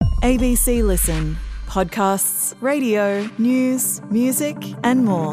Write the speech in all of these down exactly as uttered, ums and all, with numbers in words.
A B C Listen. Podcasts, radio, news, music and more.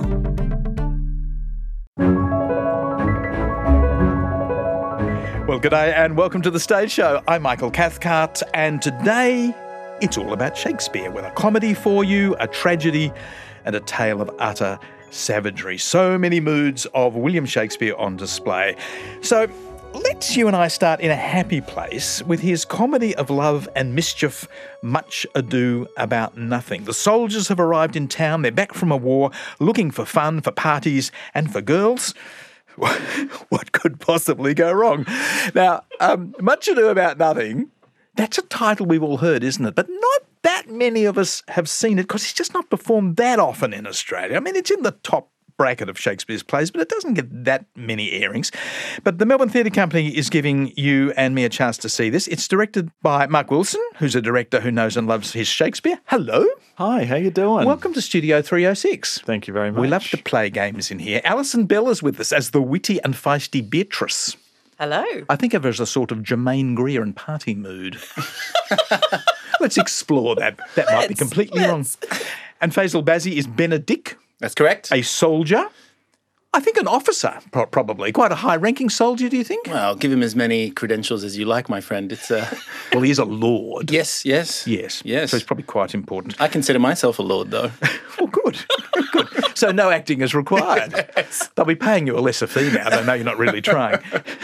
Well, g'day and welcome to The Stage Show. I'm Michael Cathcart, and today it's all about Shakespeare, with a comedy for you, a tragedy and a tale of utter savagery. So many moods of William Shakespeare on display. So let's you and I start in a happy place with his comedy of love and mischief, Much Ado About Nothing. The soldiers have arrived in town. They're back from a war, looking for fun, for parties and for girls. What could possibly go wrong? Now, um, Much Ado About Nothing, that's a title we've all heard, isn't it? But not that many of us have seen it because it's just not performed that often in Australia. I mean, it's in the top bracket of Shakespeare's plays, but it doesn't get that many airings. But the Melbourne Theatre Company is giving you and me a chance to see this. It's directed by Mark Wilson, who's a director who knows and loves his Shakespeare. Hello. Hi, how you doing? Welcome to Studio three oh six. Thank you very much. We love to play games in here. Alison Bell is with us as the witty and feisty Beatrice. Hello. I think of her as a sort of Jermaine Greer in party mood. Let's explore that. That might be completely let's. wrong. And Faisal Bazzi is Benedict. That's correct. A soldier. I think an officer, pro- probably. Quite a high-ranking soldier, do you think? Well, give him as many credentials as you like, my friend. It's a... Well, he is a lord. Yes, yes. Yes. Yes. So it's probably quite important. I consider myself a lord, though. Oh, good. Good. So no acting is required. Yes. They'll be paying you a lesser fee now. They know you're not really trying.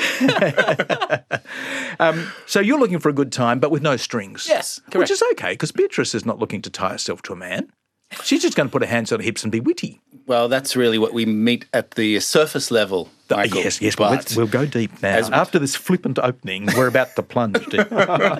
um, so you're looking for a good time, but with no strings. Yes, correct. Which is okay, because Beatrice is not looking to tie herself to a man. She's just going to put her hands on her hips and be witty. Well, that's really what we meet at the surface level, Michael. Yes, yes. Well, let's, we'll go deep now. We... After this flippant opening, we're about to plunge deep.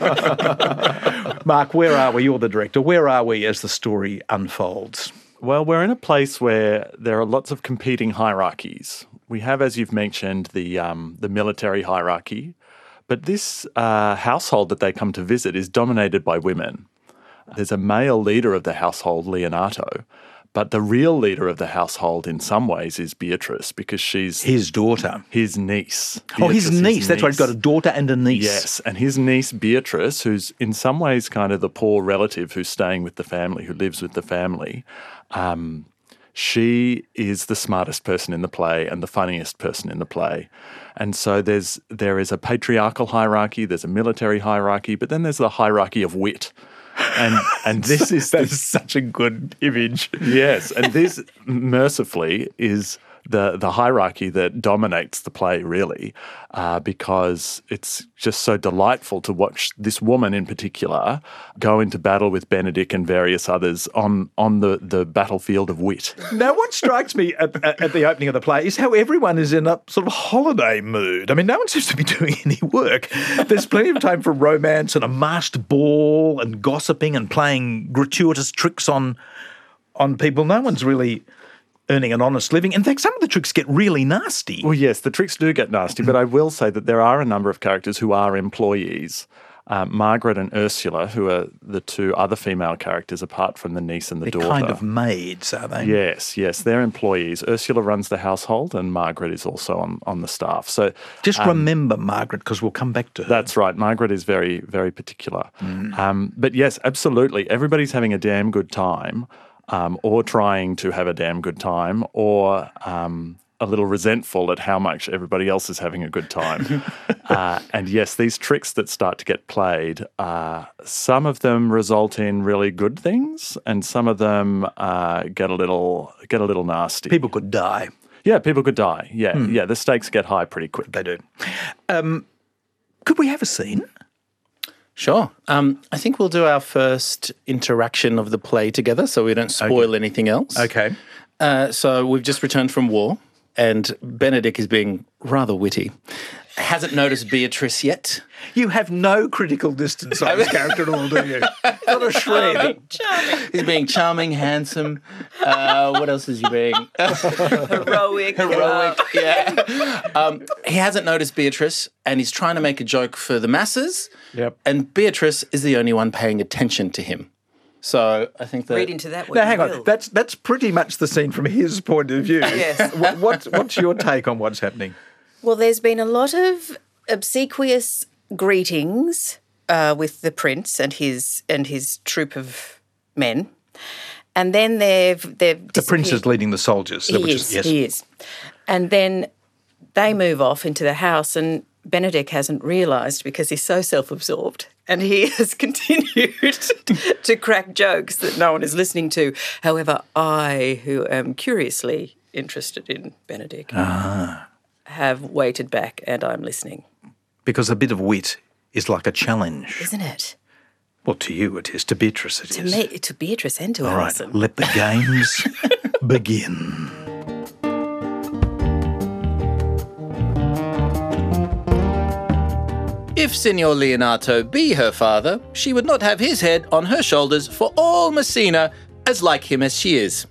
Mark, where are we? You're the director. Where are we as the story unfolds? Well, we're in a place where there are lots of competing hierarchies. We have, as you've mentioned, the um, the military hierarchy, but this uh, household that they come to visit is dominated by women. There's a male leader of the household, Leonato, but the real leader of the household in some ways is Beatrice, because she's... His daughter. His niece. Oh, his Beatrice, niece. his That's niece. right. He's got a daughter and a niece. Yes, and his niece, Beatrice, who's in some ways kind of the poor relative who's staying with the family, who lives with the family, um, she is the smartest person in the play and the funniest person in the play. And so there's there is a patriarchal hierarchy, there's a military hierarchy, but then there's the hierarchy of wit. And and this is that is such a good image. Yes, and this mercifully is the the hierarchy that dominates the play, really, uh, because it's just so delightful to watch this woman in particular go into battle with Benedict and various others on on the, the battlefield of wit. Now, what strikes me at, at, at the opening of the play is how everyone is in a sort of holiday mood. I mean, no one seems to be doing any work. There's plenty of time for romance and a masked ball and gossiping and playing gratuitous tricks on on people. No one's really earning an honest living. In fact, some of the tricks get really nasty. Well, yes, the tricks do get nasty, but I will say that there are a number of characters who are employees. Um, Margaret and Ursula, who are the two other female characters apart from the niece and the They're daughter. kind of maids, are they? Yes, yes, they're employees. Ursula runs the household and Margaret is also on, on the staff. So Just um, remember Margaret, because we'll come back to her. That's right. Margaret is very, very particular. Mm. Um, but yes, absolutely. Everybody's having a damn good time. Um, or trying to have a damn good time, or um, a little resentful at how much everybody else is having a good time. uh, and yes, these tricks that start to get played, uh, some of them result in really good things, and some of them uh, get a little get a little nasty. People could die. Yeah, people could die. Yeah, Hmm. yeah. The stakes get high pretty quick. They do. Um, could we have a scene? Sure. Um, I think we'll do our first interaction of the play together so we don't spoil Okay. anything else. Okay. Uh, so we've just returned from war and Benedict is being rather witty. Hasn't noticed Beatrice yet. You have no critical distance on this character at all, do you? Not a shred. Charming. He's being charming, handsome. Uh, what else is he being? Heroic. Heroic, yeah. Um, he hasn't noticed Beatrice and he's trying to make a joke for the masses. Yep. And Beatrice is the only one paying attention to him. So I think that... Read into that what Now, you hang on. will. That's that's pretty much the scene from his point of view. Yes. What, what's, what's your take on what's happening? Well, there's been a lot of obsequious greetings uh, with the prince and his and his troop of men, and then they've they've The prince is leading the soldiers. He which is, yes. he is, and then they move off into the house, and Benedict hasn't realised because he's so self-absorbed, and he has continued to crack jokes that no one is listening to. However, I, who am curiously interested in Benedict, Ah. have waited back and I'm listening. Because a bit of wit is like a challenge. Isn't it? Well, to you it is. To Beatrice it To is. me, to Beatrice and to All right, Alison. let the games begin. If Signor Leonato be her father, she would not have his head on her shoulders for all Messina, as like him as she is.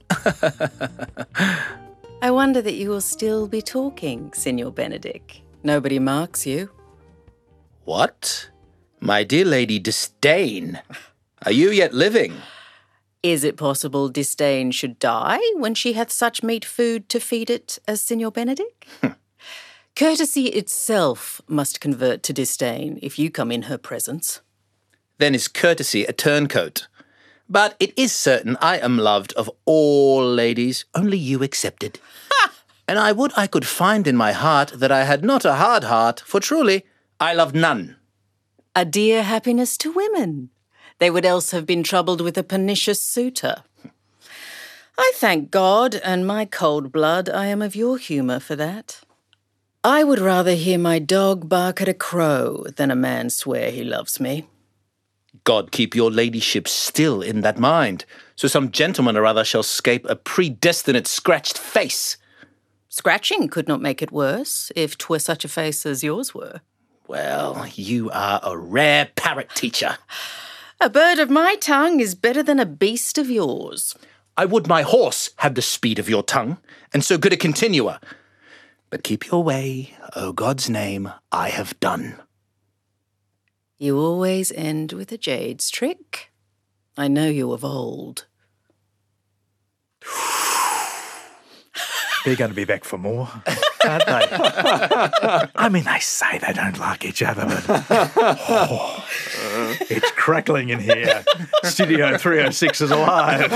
I wonder that you will still be talking, Signor Benedict. Nobody marks you. What? My dear Lady Disdain, are you yet living? Is it possible Disdain should die when she hath such meat food to feed it as Signor Benedict? Courtesy itself must convert to disdain if you come in her presence. Then is courtesy a turncoat. But it is certain I am loved of all ladies, only you excepted. And I would I could find in my heart that I had not a hard heart, for truly I love none. A dear happiness to women. They would else have been troubled with a pernicious suitor. I thank God and my cold blood I am of your humour for that. I would rather hear my dog bark at a crow than a man swear he loves me. God keep your ladyship still in that mind, so some gentleman or other shall scape a predestinate scratched face. Scratching could not make it worse, if 'twere such a face as yours were. Well, you are a rare parrot teacher. A bird of my tongue is better than a beast of yours. I would my horse have the speed of your tongue, and so good a continuer. But keep your way, O God's name, I have done. You always end with a jade's trick. I know you of old. They're going to be back for more, aren't they? I mean, they say they don't like each other, but oh, it's crackling in here. Studio three oh six is alive.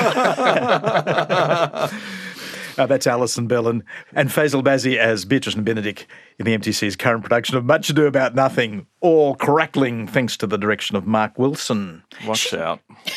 Uh, that's Alison Bellin and Faisal Bazzi as Beatrice and Benedict in the M T C's current production of Much Ado About Nothing, all crackling thanks to the direction of Mark Wilson. Watch out.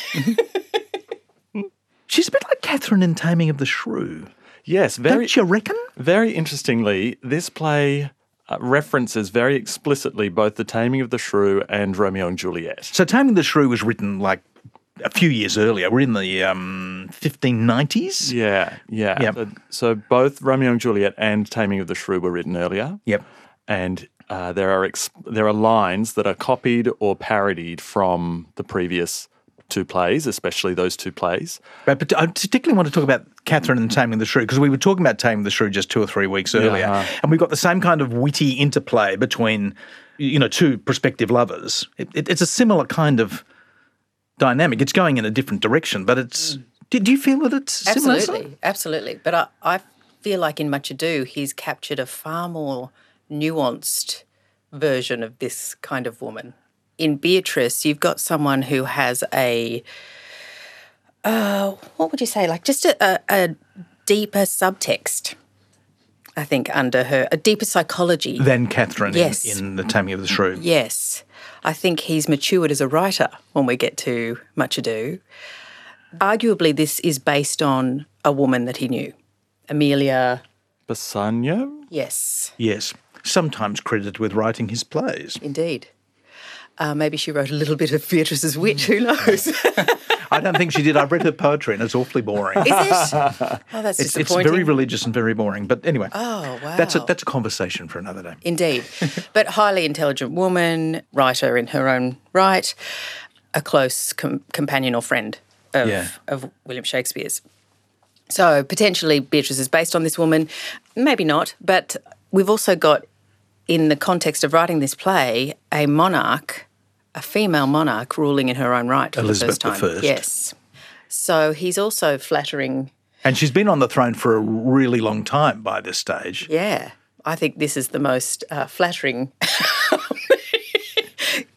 She's a bit like Catherine in Taming of the Shrew. Yes, very, Don't you reckon? very interestingly, this play uh, references very explicitly both The Taming of the Shrew and Romeo and Juliet. So Taming the Shrew was written like a few years earlier. We're in the um, fifteen nineties. Yeah, yeah. Yep. So, so both Romeo and Juliet and Taming of the Shrew were written earlier. Yep. And uh, there are ex- there are lines that are copied or parodied from the previous two plays, especially those two plays. But, but I particularly want to talk about Catherine and Taming the Shrew, because we were talking about Taming the Shrew just two or three weeks earlier, uh-huh. and we've got the same kind of witty interplay between, you know, two prospective lovers. It, it, it's a similar kind of dynamic. It's going in a different direction, but it's. Do, do you feel that it's similar? Absolutely, absolutely. But I, I feel like in Much Ado, he's captured a far more nuanced version of this kind of woman. In Beatrice, you've got someone who has a, uh, what would you say, like just a, a, a deeper subtext, I think, under her, a deeper psychology. Than Catherine Yes. in, in The Taming of the Shrew. Yes. I think he's matured as a writer when we get to Much Ado. Arguably, this is based on a woman that he knew, Amelia. Bassanio? Yes, Yes. Sometimes credited with writing his plays. indeed. Uh, maybe she wrote a little bit of Beatrice's Witch, who knows? I don't think she did. I've read her poetry and it's awfully boring. Is it? Oh, that's It's, it's disappointing. very religious and very boring. But anyway, Oh, wow. that's a, that's a conversation for another day. Indeed. But highly intelligent woman, writer in her own right, a close com- companion or friend of, Yeah. of William Shakespeare's. So potentially Beatrice is based on this woman, maybe not, but we've also got, in the context of writing this play, a monarch, a female monarch ruling in her own right for Elizabeth the first the time. First. Yes. So he's also flattering. And she's been on the throne for a really long time by this stage. Yeah, I think this is the most uh, flattering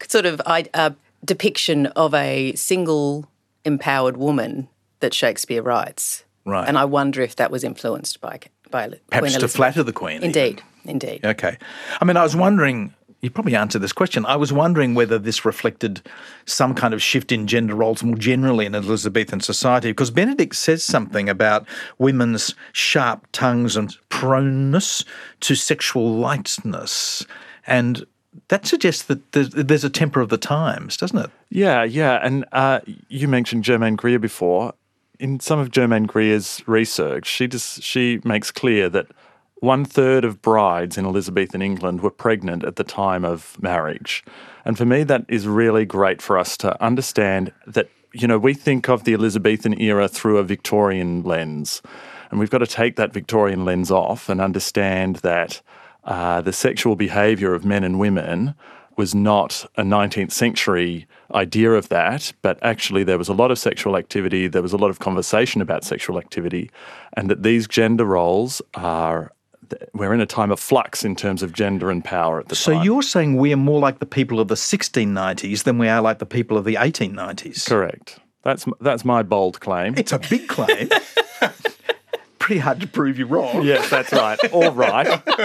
sort of uh, depiction of a single empowered woman that Shakespeare writes. Right. And I wonder if that was influenced by, by Queen Perhaps Elizabeth. to flatter the Queen. Indeed, even. indeed. Okay. I mean, I was wondering, you probably answered this question, I was wondering whether this reflected some kind of shift in gender roles more generally in Elizabethan society, because Benedict says something about women's sharp tongues and proneness to sexual lightness. And that suggests that there's, there's a temper of the times, doesn't it? Yeah, yeah. And uh, you mentioned Germaine Greer before. In some of Germaine Greer's research, she just, she makes clear that one third of brides in Elizabethan England were pregnant at the time of marriage. And for me, that is really great for us to understand that, you know, we think of the Elizabethan era through a Victorian lens. And we've got to take that Victorian lens off and understand that uh, the sexual behaviour of men and women was not a nineteenth century idea of that, but actually there was a lot of sexual activity, there was a lot of conversation about sexual activity, and that these gender roles are, we're in a time of flux in terms of gender and power at the so time. So you're saying we're more like the people of the sixteen nineties than we are like the people of the eighteen nineties? Correct. That's that's my bold claim. It's a big claim. Pretty hard to prove you wrong. Yes, that's right. All right.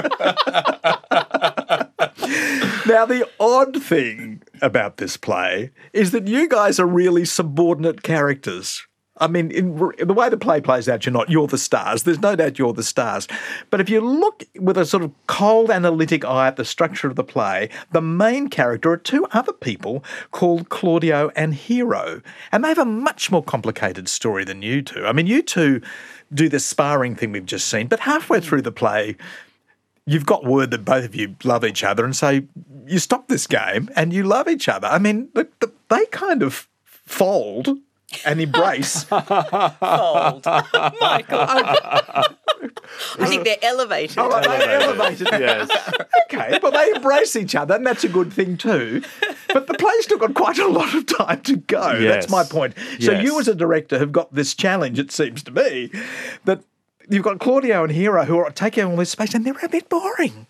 Now, the odd thing about this play is that you guys are really subordinate characters. I mean, in, in the way the play plays out, you're not. You're the stars. There's no doubt you're the stars. But if you look with a sort of cold, analytic eye at the structure of the play, the main character are two other people called Claudio and Hero. And they have a much more complicated story than you two. I mean, you two do this sparring thing we've just seen, but halfway through the play, you've got word that both of you love each other and say, you stop this game and you love each other. I mean, the, the, they kind of fold and embrace. Fold. Michael. I think they're elevated. Oh, they elevated. Yes. Okay, well, they embrace each other, and that's a good thing too. But the play's still got quite a lot of time to go. Yes. That's my point. So Yes. you as a director have got this challenge, it seems to me, that you've got Claudio and Hero who are taking all this space, and they're a bit boring.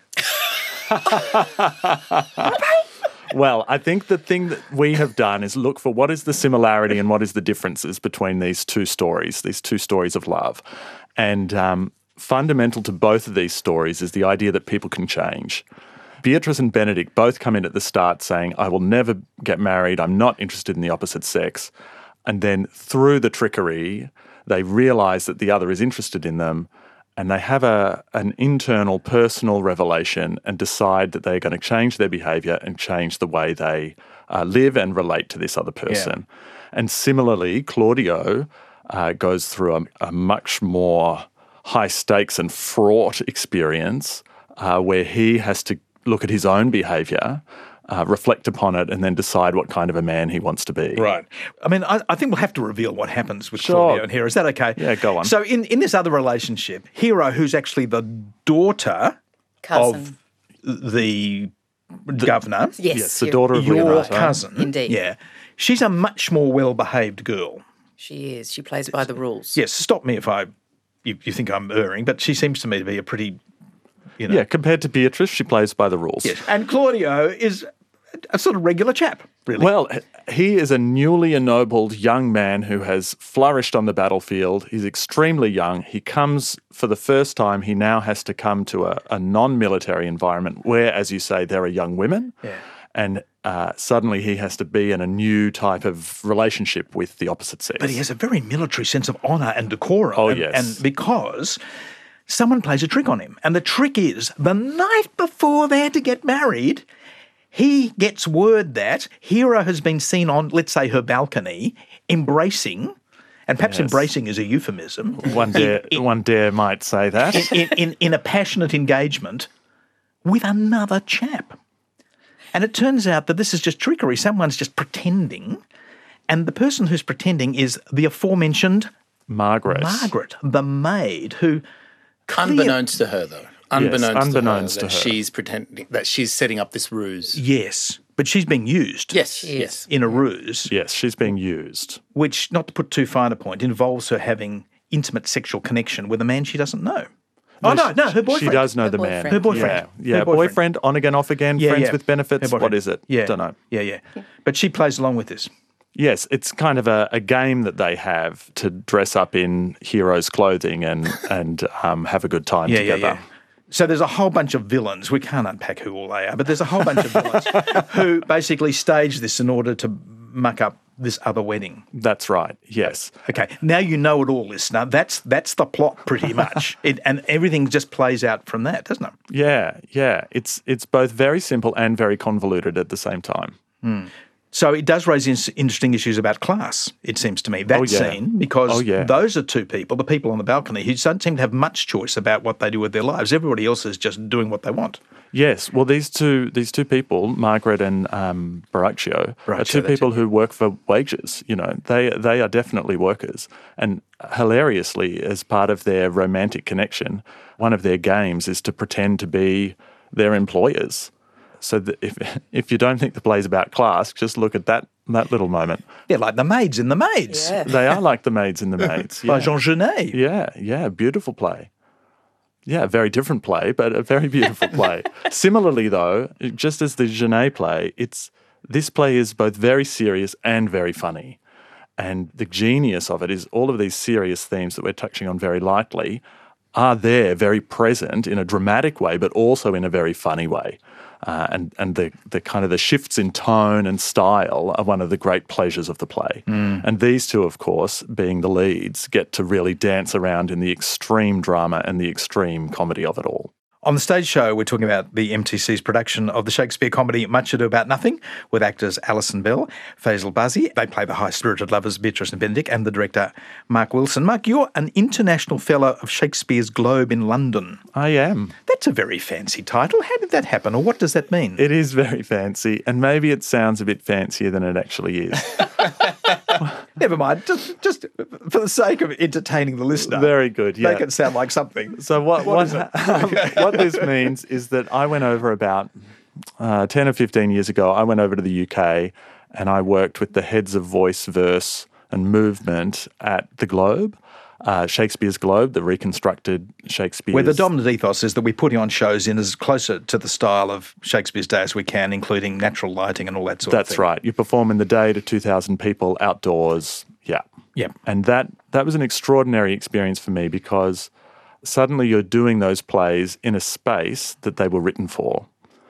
Well, I think the thing that we have done is look for what is the similarity and what is the differences between these two stories, these two stories of love. And um, fundamental to both of these stories is the idea that people can change. Beatrice and Benedict both come in at the start saying, I will never get married, I'm not interested in the opposite sex. And then through the trickery, they realise that the other is interested in them, and they have a an internal personal revelation and decide that they're going to change their behaviour and change the way they uh, live and relate to this other person. Yeah. And similarly, Claudio uh, goes through a, a much more high stakes and fraught experience uh, where he has to look at his own behaviour, Uh, reflect upon it, and then decide what kind of a man he wants to be. Right. I mean, I, I think we'll have to reveal what happens with Sure. Claudio and Hero. Is that okay? Yeah, go on. So in, in this other relationship, Hero, who's actually the daughter Cousin. of the, the governor, Yes. Yes, the you're- daughter of your Leonato. cousin, Indeed. yeah, she's a much more well-behaved girl. She is. She plays by the rules. Yes, stop me if I you, you think I'm erring, but she seems to me to be a pretty, you know. Yeah, compared to Beatrice, she plays by the rules. Yes. And Claudio is a sort of regular chap, really. Well, he is a newly ennobled young man who has flourished on the battlefield. He's extremely young. He comes, for the first time, he now has to come to a, a non-military environment where, as you say, there are young women. Yeah. And uh, suddenly he has to be in a new type of relationship with the opposite sex. But he has a very military sense of honour and decorum. Oh, and, yes. And because someone plays a trick on him. And the trick is, the night before they're to get married, he gets word that Hero has been seen on, let's say, her balcony, embracing, and perhaps Yes. embracing is a euphemism. One dare, in, one dare might say that. in, in, in a passionate engagement with another chap. And it turns out that this is just trickery. Someone's just pretending. And the person who's pretending is the aforementioned Margaret. Margaret, the maid, who clear- Unbeknownst to her, though. Unbeknownst, unbeknownst to her, to that her. she's pretending that she's setting up this ruse. Yes, but she's being used. Yes, is. yes. In a ruse, Yes, she's being used. which, not to put too fine a point, involves her having intimate sexual connection with a man she doesn't know. Oh, no, no, her boyfriend. She does know Her the man. boyfriend. Her boyfriend. Yeah, yeah. Her boyfriend. boyfriend, on again, off again, Yeah, friends yeah. with benefits. Her What boyfriend. is it? Yeah. Don't know. Yeah, yeah. But she plays along with this. Yes, it's kind of a, a game that they have to dress up in heroes' clothing and and um, have a good time Yeah, together. yeah, yeah. So there's a whole bunch of villains. We can't unpack who all they are, but there's a whole bunch of villains who basically stage this in order to muck up this other wedding. That's right. Yes. Okay, now you know it all, listener. That's that's the plot pretty much, it, and everything just plays out from that, doesn't it? Yeah, yeah. It's it's both very simple and very convoluted at the same time. So it does raise in- interesting issues about class, it seems to me, that Oh, yeah. scene, because Oh, yeah. those are two people, the people on the balcony, who don't seem to have much choice about what they do with their lives. Everybody else is just doing what they want. Yes. Well, these two these two people, Margaret and um, Baraccio, are Baraccio, two that's people it. who work for wages. You know, they they are definitely workers. And hilariously, as part of their romantic connection, one of their games is to pretend to be their employers. So that if if you don't think the play's about class, just look at that that little moment. Yeah, like the maids in The Maids Yeah. They are like the maids in the maids. by Yeah. Jean Genet. Yeah, yeah, beautiful play. Yeah, a very different play, but a very beautiful play. Similarly, though, just as the Genet play, it's this play is both very serious and very funny. And the genius of it is all of these serious themes that we're touching on very lightly are there, very present in a dramatic way, but also in a very funny way. Uh, and and the, the kind of the shifts in tone and style are one of the great pleasures of the play. And these two, of course, being the leads, get to really dance around in the extreme drama and the extreme comedy of it all. On the stage show, we're talking about the M T C's production of the Shakespeare comedy Much Ado About Nothing, with actors Alison Bell, Faisal Bazi. They play the high-spirited lovers Beatrice and Benedict, and the director Mark Wilson. Mark, you're an International Fellow of Shakespeare's Globe in London. I am. That's a very fancy title. How did that happen, or what does that mean? It is very fancy, and maybe it sounds a bit fancier than it actually is. Never mind. Just, just for the sake of entertaining the listener. Very good, yeah. Make it sound like something. So what What what, is it? um, what this means is that I went over about uh, ten or fifteen years ago. I went over to the U K and I worked with the heads of voice, verse, and movement at the Globe, uh, Shakespeare's Globe, the reconstructed Shakespeare's. Where the dominant ethos is that we put on shows in as closer to the style of Shakespeare's day as we can, including natural lighting and all that sort of That's thing. right. You perform in the day to two thousand people outdoors. Yeah. Yeah. And that that was an extraordinary experience for me because suddenly you're doing those plays in a space that they were written for.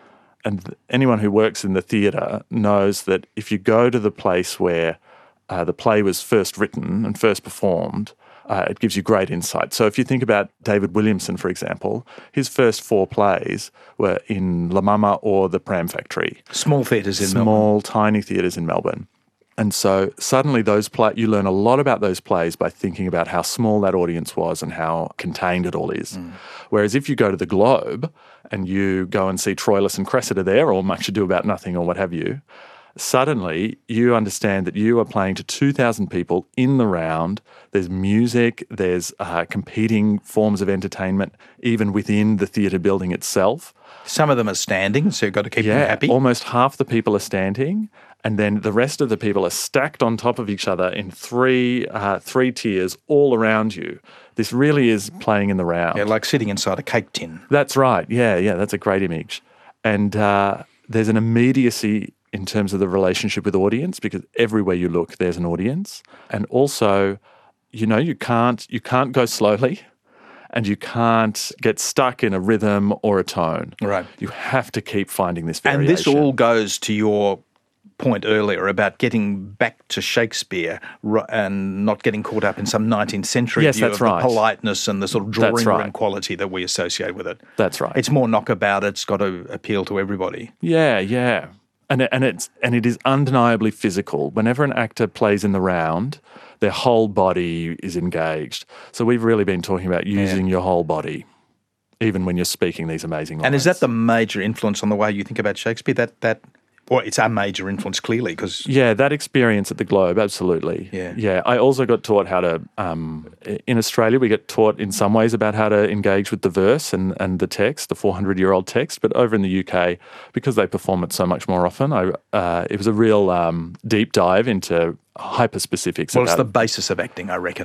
And anyone who works in the theatre knows that if you go to the place where uh, the play was first written and first performed, uh, it gives you great insight. So if you think about David Williamson, for example, his first four plays were in La Mama or the Pram Factory. Small theatres in Melbourne. Small, tiny theatres in Melbourne. And so suddenly those play, you learn a lot about those plays by thinking about how small that audience was and how contained it all is. Mm. Whereas if you go to the Globe and you go and see Troilus and Cressida there, or Much Ado About Nothing or what have you, suddenly you understand that you are playing to two thousand people in the round. There's music, there's uh, competing forms of entertainment, even within the theatre building itself. Some of them are standing, so you've got to keep Yeah, them happy. almost half the people are standing, and then the rest of the people are stacked on top of each other in three uh, three tiers all around you. This really is playing in the round. Yeah, like sitting inside a cake tin. That's right. Yeah, yeah, that's a great image. And uh, there's an immediacy in terms of the relationship with audience because everywhere you look, there's an audience. And also, you know, you can't you can't go slowly. And you can't get stuck in a rhythm or a tone. Right. You have to keep finding this variation. And this all goes to your point earlier about getting back to Shakespeare ri- and not getting caught up in some nineteenth century Yes, view that's of right. the politeness and the sort of drawing That's room right. quality that we associate with it. That's right. It's more knockabout. It's got to appeal to everybody. Yeah, yeah. And it, and it's and it is undeniably physical. Whenever an actor plays in the round, their whole body is engaged. So we've really been talking about using your whole body, even when you're speaking these amazing lines. And is that the major influence on the way you think about Shakespeare? That that, well, it's a major influence clearly because Yeah, that experience at the Globe, absolutely. Yeah. Yeah. I also got taught how to, um, in Australia, we get taught in some ways about how to engage with the verse and, and the text, the four hundred year old text. But over in the U K, because they perform it so much more often, I, uh, it was a real um, deep dive into hyper specifics. well, it's about the basis of acting, I reckon.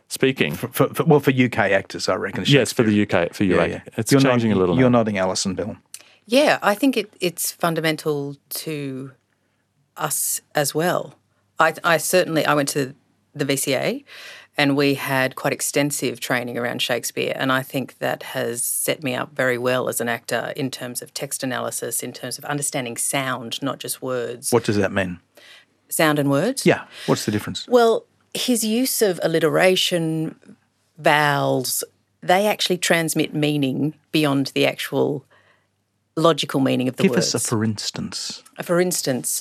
speaking. For, for, well, for U K actors, I reckon. Yes, for the U K, for you. Yeah, yeah. It's You're changing not, a little You're now. nodding, Alison Bell. Yeah, I think it, it's fundamental to us as well. I, I certainly, I went to the V C A and we had quite extensive training around Shakespeare, and I think that has set me up very well as an actor in terms of text analysis, in terms of understanding sound, not just words. What does that mean? Sound and words? Yeah. What's the difference? Well, his use of alliteration, vowels, they actually transmit meaning beyond the actual logical meaning of the Give words. us a for instance. For instance,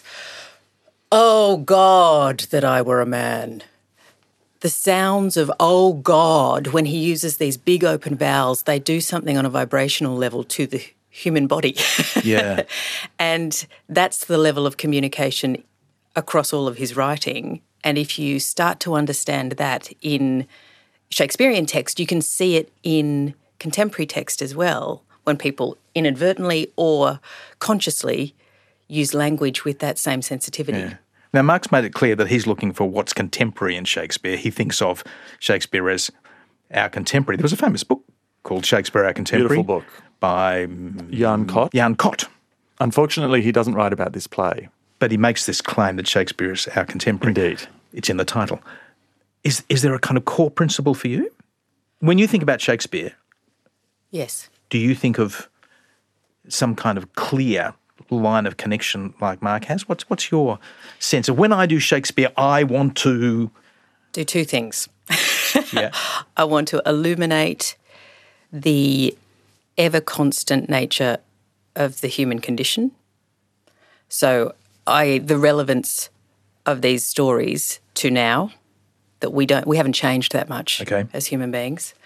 oh God, that I were a man. The sounds of oh God, when he uses these big open vowels, they do something on a vibrational level to the human body. Yeah. And that's the level of communication across all of his writing. And if you start to understand that in Shakespearean text, you can see it in contemporary text as well, when people inadvertently or consciously use language with that same sensitivity. Yeah. Now, Mark's made it clear that he's looking for what's contemporary in Shakespeare. He thinks of Shakespeare as our contemporary. There was a famous book called Shakespeare, Our Contemporary. Beautiful book. By Jan Kott. Jan Kott. Unfortunately, he doesn't write about this play. But he makes this claim that Shakespeare is our contemporary. Indeed. It's in the title. Is, is there a kind of core principle for you? When you think about Shakespeare, Yes. do you think of some kind of clear line of connection like Mark has? What's what's your sense of when I do Shakespeare, I want to Do two things. yeah. I want to illuminate the ever constant nature of the human condition. So I the relevance of these stories to now, that we don't we haven't changed that much Okay. as human beings.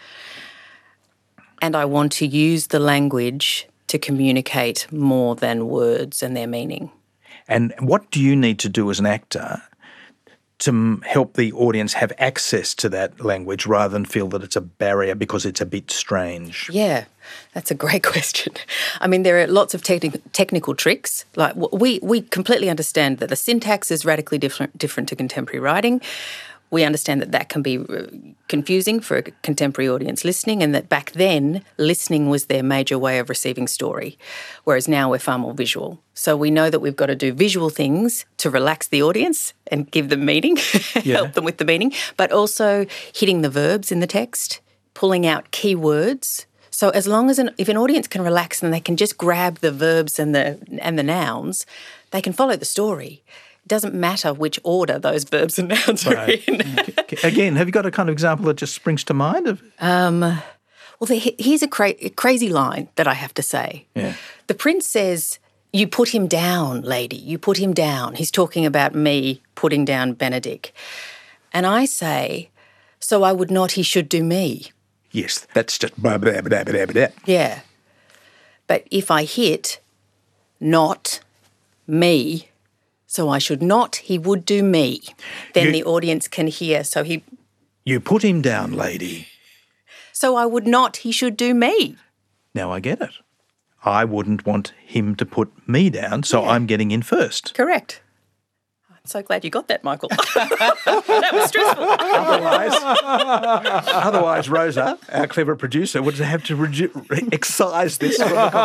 And I want to use the language to communicate more than words and their meaning. And what do you need to do as an actor to m- help the audience have access to that language rather than feel that it's a barrier because it's a bit strange? Yeah, that's a great question. I mean, there are lots of techni- technical tricks. Like w- we we completely understand that the syntax is radically different different to contemporary writing. We understand that that can be uh, confusing for a contemporary audience listening, and that back then listening was their major way of receiving story, whereas now we're far more visual. So we know that we've got to do visual things to relax the audience and give them meaning, Yeah. help them with the meaning, but also hitting the verbs in the text, pulling out key words. So as long as an, if an audience can relax and they can just grab the verbs and the and the nouns, they can follow the story. It doesn't matter which order those verbs and nouns are Right. in. Again, have you got a kind of example that just springs to mind? Of Well, the, here's a, cra- a crazy line that I have to say. Yeah. The prince says, "You put him down, lady, you put him down." He's talking about me putting down Benedict. And I say, "So I would not he should do me." Yes, that's just blah, blah, blah, blah, blah. Yeah. But if I hit not me, so I should not, he would do me, then You- the audience can hear. So he, You put him down, lady. so I would not, he should do me. Now I get it. I wouldn't want him to put me down, so I'm getting in first. Correct. I'm so glad you got that, Michael. That was stressful. Otherwise, otherwise, Rosa, our clever producer, would have to redu- re- excise this from the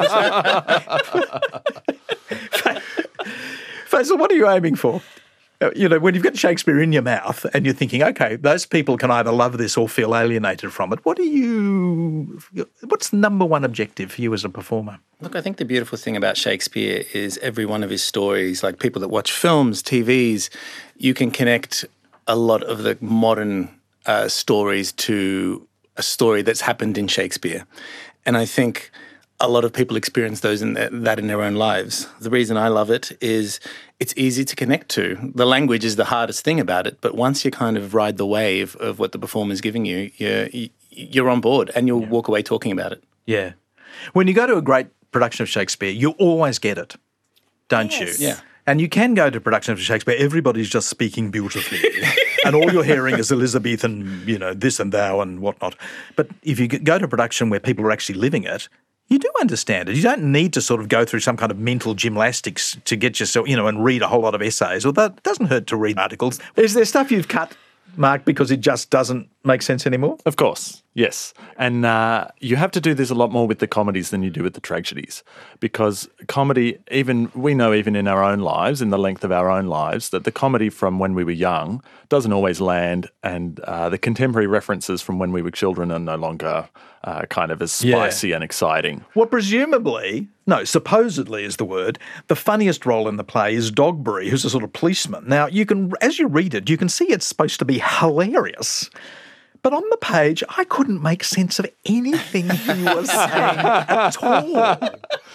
conversation. Faisal, what are you aiming for? Uh, You know, when you've got Shakespeare in your mouth and you're thinking, okay, those people can either love this or feel alienated from it. What do you? What's the number one objective for you as a performer? Look, I think the beautiful thing about Shakespeare is every one of his stories, like people that watch films, T Vs, you can connect a lot of the modern uh, stories to a story that's happened in Shakespeare. And I think a lot of people experience those in their, that in their own lives. The reason I love it is it's easy to connect to. The language is the hardest thing about it, but once you kind of ride the wave of what the performer's giving you, you're, you're on board and you'll walk away talking about it. Yeah. When you go to a great production of Shakespeare, you always get it, don't Yes. you? Yeah. And you can go to production of Shakespeare, everybody's just speaking beautifully. And all you're hearing is Elizabethan, you know, this and thou and whatnot. But if you go to a production where people are actually living it, you do understand it. You don't need to sort of go through some kind of mental gymnastics to get yourself, you know, and read a whole lot of essays. Although it doesn't hurt to read articles. Is there stuff you've cut, Mark, because it just doesn't make sense anymore? Of course, yes. And uh, you have to do this a lot more with the comedies than you do with the tragedies, because comedy, even we know even in our own lives, in the length of our own lives, that the comedy from when we were young doesn't always land, and uh, the contemporary references from when we were children are no longer uh, kind of as spicy Yeah. and exciting. Well, presumably, no, supposedly is the word, the funniest role in the play is Dogberry, who's a sort of policeman. Now, you can, as you read it, you can see it's supposed to be hilarious. But on the page, I couldn't make sense of anything he was saying at all.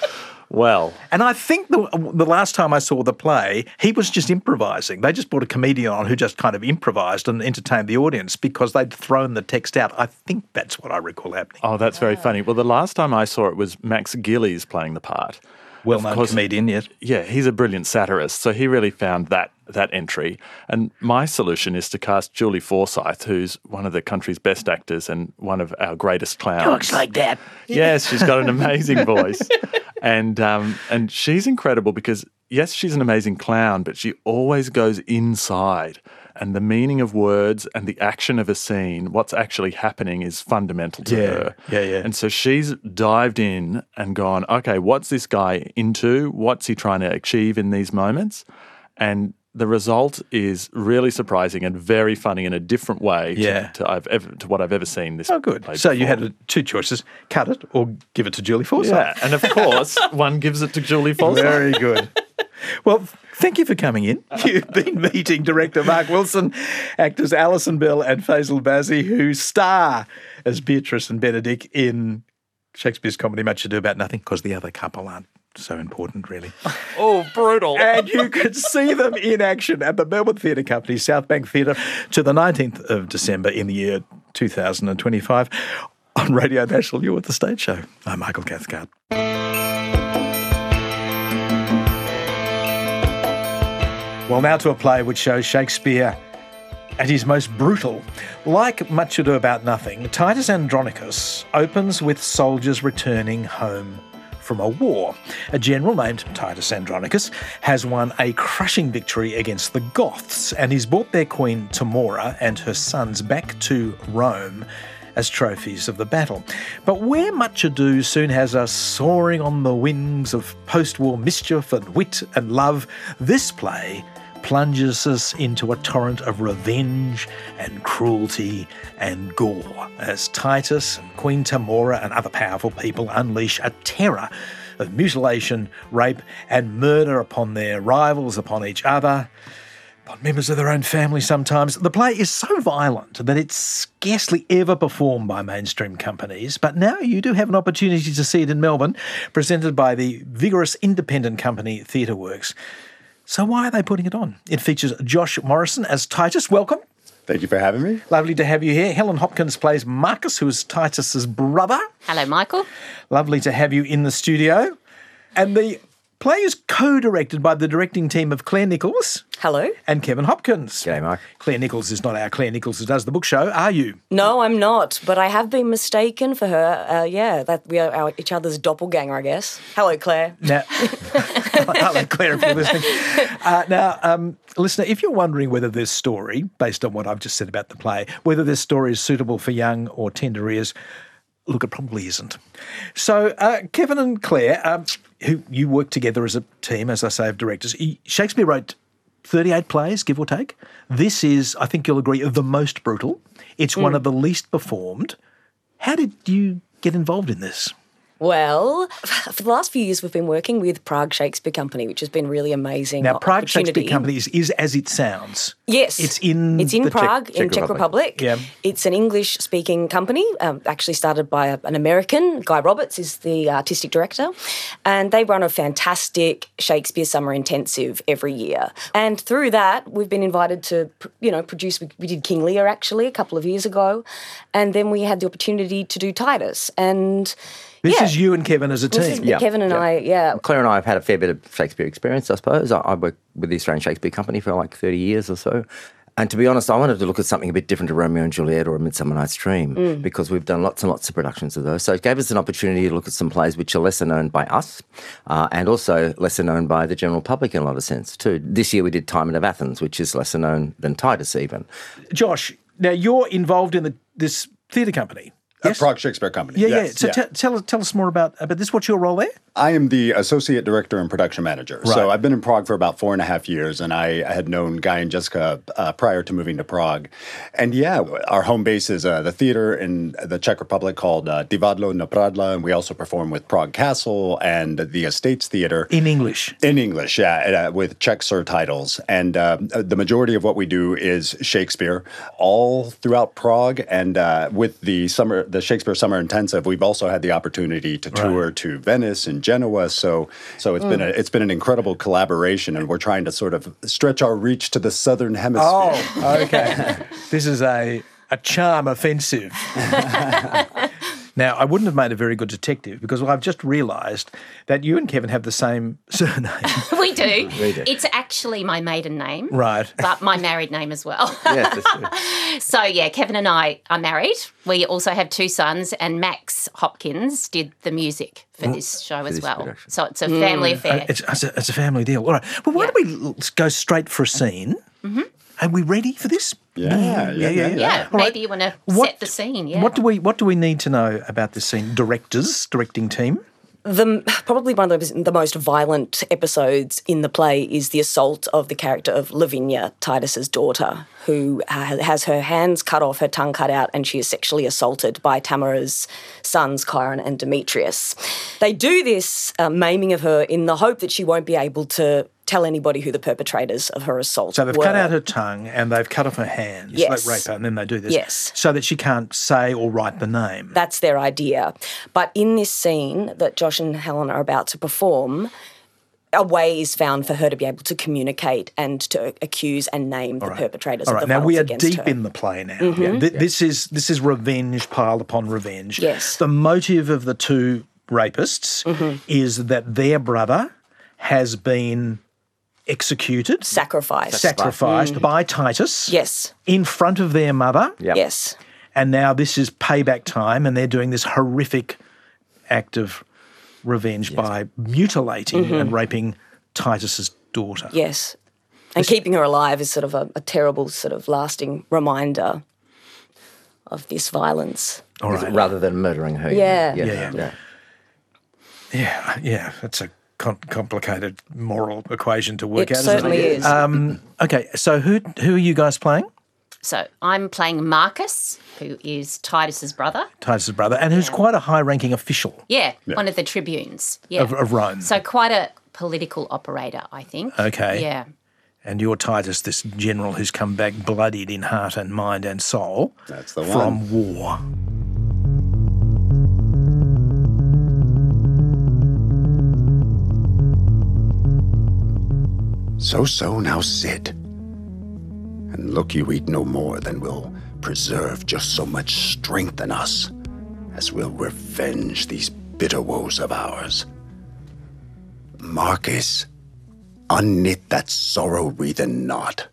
Well, And I think the, the last time I saw the play, he was just improvising. They just brought a comedian on who just kind of improvised and entertained the audience because they'd thrown the text out. I think that's what I recall happening. oh, that's very funny. Well, the last time I saw it was Max Gillies playing the part. Well-known Of course- comedian, yes. Yeah, he's a brilliant satirist, so he really found that that entry. And my solution is to cast Julie Forsyth, who's one of the country's best actors and one of our greatest clowns. Looks like that. Yes, she's got an amazing voice, and um, and she's incredible because yes, she's an amazing clown, but she always goes inside. And the meaning of words and the action of a scene, what's actually happening, is fundamental to Yeah, her. yeah, yeah. And so she's dived in and gone, okay, what's this guy into? What's he trying to achieve in these moments? And the result is really surprising and very funny in a different way to, Yeah. to, I've ever, to what I've ever seen this Oh, good. play So you before. had two choices, cut it or give it to Julie Forsyth. Yeah, and of course, one gives it to Julie Forsyth. Very good. Well, thank you for coming in. You've been meeting director Mark Wilson, actors Alison Bell and Faisal Bazzi, who star as Beatrice and Benedict in Shakespeare's comedy Much Ado About Nothing, because the other couple aren't so important, really. Oh, brutal. And you can see them in action at the Melbourne Theatre Company, South Bank Theatre, to the nineteenth of December in the year two thousand twenty-five. On Radio National, you're at The Stage Show. I'm Michael Cathcart. Well, now to a play which shows Shakespeare at his most brutal. Like Much Ado About Nothing, Titus Andronicus opens with soldiers returning home from a war. A general named Titus Andronicus has won a crushing victory against the Goths and he's brought their queen Tamora and her sons back to Rome as trophies of the battle. But where Much Ado soon has us soaring on the wings of post-war mischief and wit and love, this play plunges us into a torrent of revenge and cruelty and gore as Titus and Queen Tamora and other powerful people unleash a terror of mutilation, rape and murder upon their rivals, upon each other, upon members of their own family sometimes. The play is so violent that it's scarcely ever performed by mainstream companies, but now you do have an opportunity to see it in Melbourne, presented by the vigorous independent company TheatreWorks. So why are they putting it on? It features Josh Morrison as Titus. Welcome. Thank you for having me. Lovely to have you here. Helen Hopkins plays Marcus, who is Titus's brother. Hello, Michael. Lovely to have you in the studio. And the play is co-directed by the directing team of Claire Nichols Hello. and Kevin Hopkins. G'day, Mark. Claire Nichols is not our Claire Nichols who does the book show, are you? No, I'm not, but I have been mistaken for her. Uh, yeah, that we are our, each other's doppelganger, I guess. Hello, Claire. Now, hello, Claire, if you're listening. Uh, now, um, listener, if you're wondering whether this story, based on what I've just said about the play, whether this story is suitable for young or tender ears, look, it probably isn't. So, uh, Kevin and Claire, um, who you work together as a team, as I say, of directors. Shakespeare wrote thirty-eight plays, give or take. This is, I think you'll agree, the most brutal. It's mm. one of the least performed. How did you get involved in this? Well, for the last few years, we've been working with Prague Shakespeare Company, which has been really amazing. Now, Prague opportunity. Shakespeare Company is, is as it sounds. Yes. It's in It's in the Prague, Czech, in Czech Czech Republic. Yeah. It's an English-speaking company, um, actually started by a, an American. Guy Roberts is the artistic director. And they run a fantastic Shakespeare summer intensive every year. And through that, we've been invited to, you know, produce, we, we did King Lear, actually, a couple of years ago. And then we had the opportunity to do Titus. And This yeah. is you and Kevin as a This team. is Yeah, Kevin and yeah. I, yeah. Claire and I have had a fair bit of Shakespeare experience, I suppose. I, I work with the Australian Shakespeare Company for like thirty years or so. And to be honest, I wanted to look at something a bit different to Romeo and Juliet or A Midsummer Night's Dream Mm. because we've done lots and lots of productions of those. So it gave us an opportunity to look at some plays which are lesser known by us uh, and also lesser known by the general public in a lot of sense too. This year we did Timon of Athens, which is lesser known than Titus even. Josh, Now, you're involved in the, this theatre company. A Yes? Prague Shakespeare Company. Yeah, yes, yeah. So T- tell, tell us more about, about this. What's your role there? I am the associate director and production manager. Right. So I've been in Prague for about four and a half years, and I, I had known Guy and Jessica uh, prior to moving to Prague. And yeah, our home base is uh, the theater in the Czech Republic called uh, Divadlo na Pradla, and we also perform with Prague Castle and the Estates Theater. In English. In English, yeah, uh, with Czech surtitles. And uh, the majority of what we do is Shakespeare, all throughout Prague. And uh, with the summer, the Shakespeare Summer Intensive, we've also had the opportunity to tour Right. to Venice and Genoa. So, so it's been a, it's been an incredible collaboration, and we're trying to sort of stretch our reach to the southern hemisphere. Oh, okay. This is a, a charm offensive. Now, I wouldn't have made a very good detective because I've just realised that you and Kevin have the same surname. We do. We do. It's actually my maiden name. Right. But my married name as well. Yes, that's true. So, yeah, Kevin and I are married. We also have two sons, and Max Hopkins did the music for this show as this well. production. So it's a family affair. It's, it's, a, it's a family deal. All right. Well, why Yeah. don't we l- go straight for a scene? Mm-hmm. Are we ready for this? Yeah, yeah, yeah. yeah. yeah, All right. maybe you want to What- set the scene, yeah. What do we What do we need to know about this scene? Directors, directing team. The, probably one of the, the most violent episodes in the play is the assault of the character of Lavinia, Titus's daughter, who ha- has her hands cut off, her tongue cut out, and she is sexually assaulted by Tamara's sons, Chiron and Demetrius. They do this uh, maiming of her in the hope that she won't be able to tell anybody who the perpetrators of her assault So they've were. cut out her tongue and they've cut off her hands. Yes. They rape her and then they do this. Yes. So that she can't say or write the name. That's their idea. But in this scene that Josh and Helen are about to perform, a way is found for her to be able to communicate and to accuse and name the perpetrators All of right. the Now violence we are against deep her. Mm-hmm. in the play now. Yeah. Th- This is this is revenge piled upon revenge. Yes. The motive of the two rapists Mm-hmm. is that their brother has been executed, Sacrifice. sacrificed by Titus Yes. in front of their mother. Yep. Yes. And now this is payback time, and they're doing this horrific act of revenge by mutilating Mm-hmm. and raping Titus's daughter. Yes. And keeping her alive is sort of a, a terrible sort of lasting reminder of this violence. All right. Rather than murdering her. Yeah. Yeah. Yeah. yeah. Yeah, yeah, it's a com- complicated moral equation to work It out. certainly isn't it? is. Um, okay, so who who are you guys playing? So I'm playing Marcus, who is Titus's brother. Titus's brother, and who's quite a high-ranking official Yeah, one of the tribunes. Yeah. of, of Rome. So quite a political operator, I think. Okay. Yeah. And you're Titus, this general who's come back bloodied in heart and mind and soul That's the from war. So, so, now sit. And look you eat no more than will preserve just so much strength in us as will revenge these bitter woes of ours. Marcus, unknit that sorrow-wreathen knot.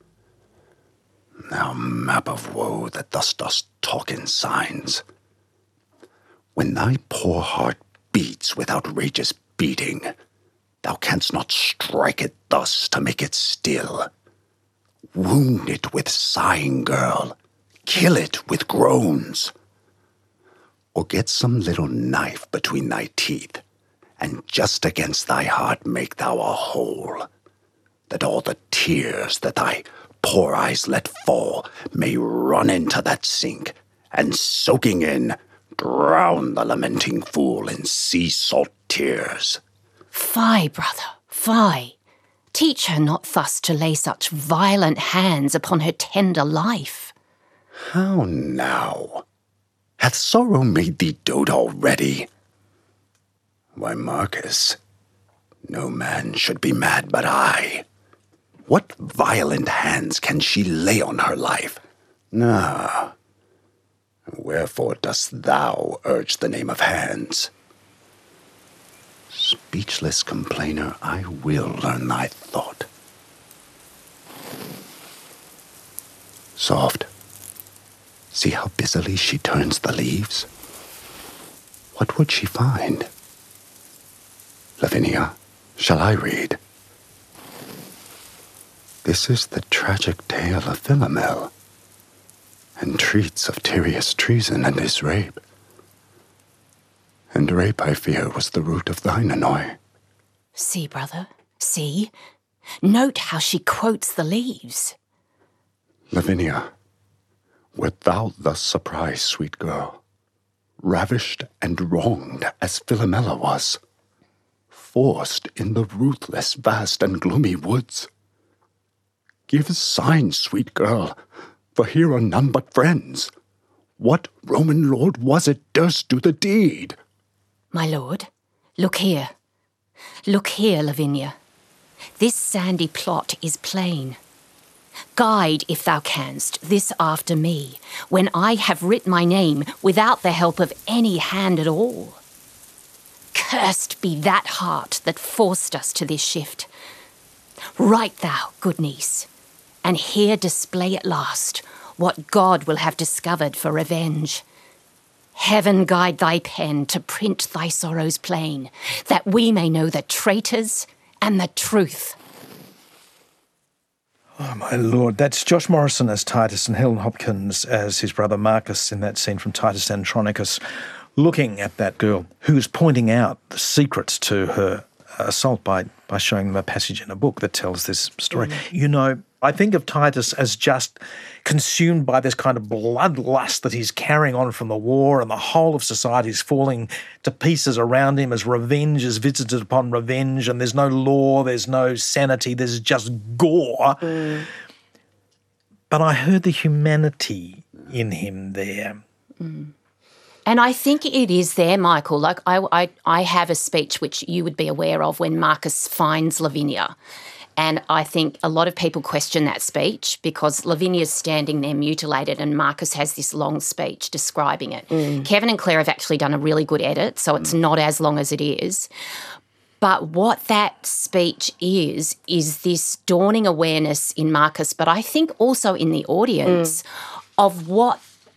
Thou map of woe that thus dost talk in signs. When thy poor heart beats with outrageous beating, thou canst not strike it thus to make it still. Wound it with sighing, girl. Kill it with groans. Or get some little knife between thy teeth, and just against thy heart make thou a hole, that all the tears that thy poor eyes let fall may run into that sink, and soaking in, drown the lamenting fool in sea salt tears. Fie, brother, fie. Teach her not thus to lay such violent hands upon her tender life. How now? Hath sorrow made thee dote already? Why, Marcus, no man should be mad but I. What violent hands can she lay on her life? Nah. Wherefore dost thou urge the name of hands? Speechless complainer, I will learn thy thought. Soft. See how busily she turns the leaves? What would she find? Lavinia, shall I read? This is the tragic tale of Philomel. and treats of Tyrius' treason and his rape. And rape, I fear, was the root of thine annoy. See, brother, see? Note how she quotes the leaves. Lavinia, wert thou thus surprised, sweet girl, ravished and wronged as Philomela was, forced in the ruthless, vast, and gloomy woods? Give signs, sweet girl, for here are none but friends. What Roman lord was it durst do the deed? My lord, look here. Look here, Lavinia. This sandy plot is plain. Guide, if thou canst, this after me, when I have writ my name without the help of any hand at all. Cursed be that heart that forced us to this shift. Write thou, good niece, and here display at last what God will have discovered for revenge. Heaven guide thy pen to print thy sorrows plain, that we may know the traitors and the truth. Oh, my lord. That's Josh Morrison as Titus and Helen Hopkins as his brother Marcus in that scene from Titus Andronicus, looking at that girl who's pointing out the secrets to her assault by, by showing them a passage in a book that tells this story. Mm. You know, I think of Titus as just consumed by this kind of bloodlust that he's carrying on from the war, and the whole of society is falling to pieces around him as revenge is visited upon revenge, and there's no law, there's no sanity, there's just gore. Mm. But I heard the humanity in him there. Mm. And I think it is there, Michael. Like I, I, I have a speech which you would be aware of when Marcus finds Lavinia. And I think a lot of people question that speech because Lavinia's standing there mutilated and Marcus has this long speech describing it. Mm. Kevin and Claire have actually done a really good edit, so it's mm. not as long as it is. But what that speech is, is this dawning awareness in Marcus, but I think also in the audience, mm. of what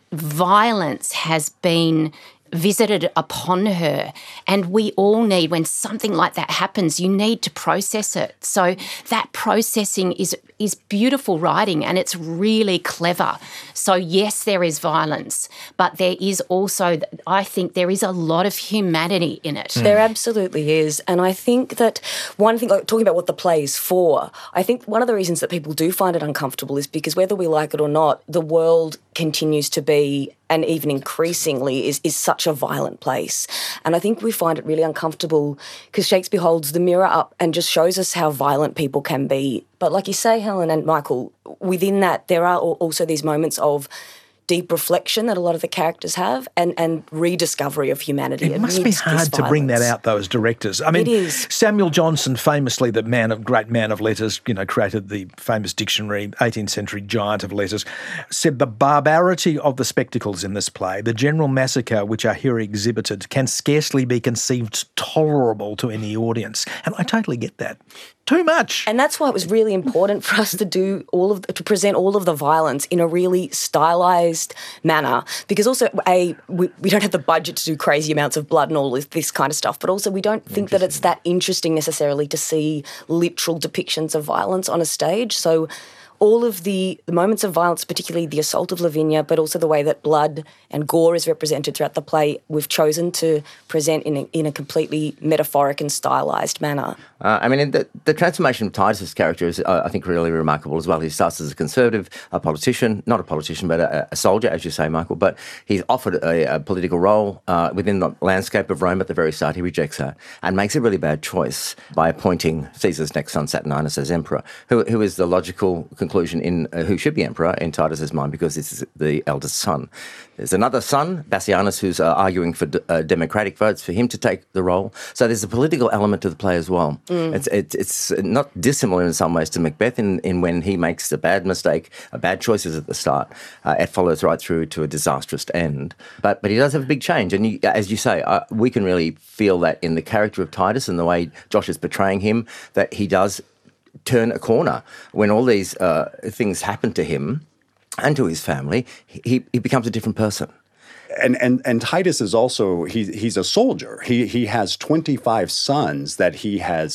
violence has been visited upon her. And we all need, when something like that happens, you need to process it. So that processing is is beautiful writing and it's really clever. So yes, there is violence, but there is also, I think there is a lot of humanity in it. Mm. There absolutely is. And I think that one thing, like, talking about what the play is for, I think one of the reasons that people do find it uncomfortable is because whether we like it or not, the world continues to be, and even increasingly is, is such a violent place. And I think we find it really uncomfortable because Shakespeare holds the mirror up and just shows us how violent people can be. But like you say, Helen and Michael, within that there are also these moments of deep reflection that a lot of the characters have and, and rediscovery of humanity. It must be hard to bring that out, though, as directors. I mean, it is. Samuel Johnson, famously the man of great man of letters, you know, created the famous dictionary, eighteenth century giant of letters, said the barbarity of the spectacles in this play, the general massacre which are here exhibited, can scarcely be conceived tolerable to any audience. And I totally get that. Too much. And that's why it was really important for us to do all of, the, to present all of the violence in a really stylised manner, because also, A, we, we don't have the budget to do crazy amounts of blood and all this, this kind of stuff, but also we don't think that it's that interesting necessarily to see literal depictions of violence on a stage. So all of the, the moments of violence, particularly the assault of Lavinia, but also the way that blood and gore is represented throughout the play, we've chosen to present in a, in a completely metaphoric and stylised manner. Uh, I mean, the, the transformation of Titus's character is, uh, I think, really remarkable as well. He starts as a conservative, a politician, not a politician, but a, a soldier, as you say, Michael, but he's offered a, a political role uh, within the landscape of Rome at the very start. He rejects her and makes a really bad choice by appointing Caesar's next son, Saturninus, as emperor, who, who is the logical conclusion in uh, who should be emperor in Titus's mind, because this is the eldest son. There's another son, Bassianus, who's uh, arguing for d- uh, democratic votes for him to take the role. So there's a political element to the play as well. Mm. It's, it's it's not dissimilar in some ways to Macbeth in, in when he makes a bad mistake, a bad choices at the start. Uh, it follows right through to a disastrous end. But but he does have a big change. And you, as you say, uh, we can really feel that in the character of Titus and the way Josh is portraying him, that he does turn a corner when all these uh, things happen to him and to his family. He, he becomes a different person. And and and Titus is also he he's a soldier. He he has twenty-five sons that he has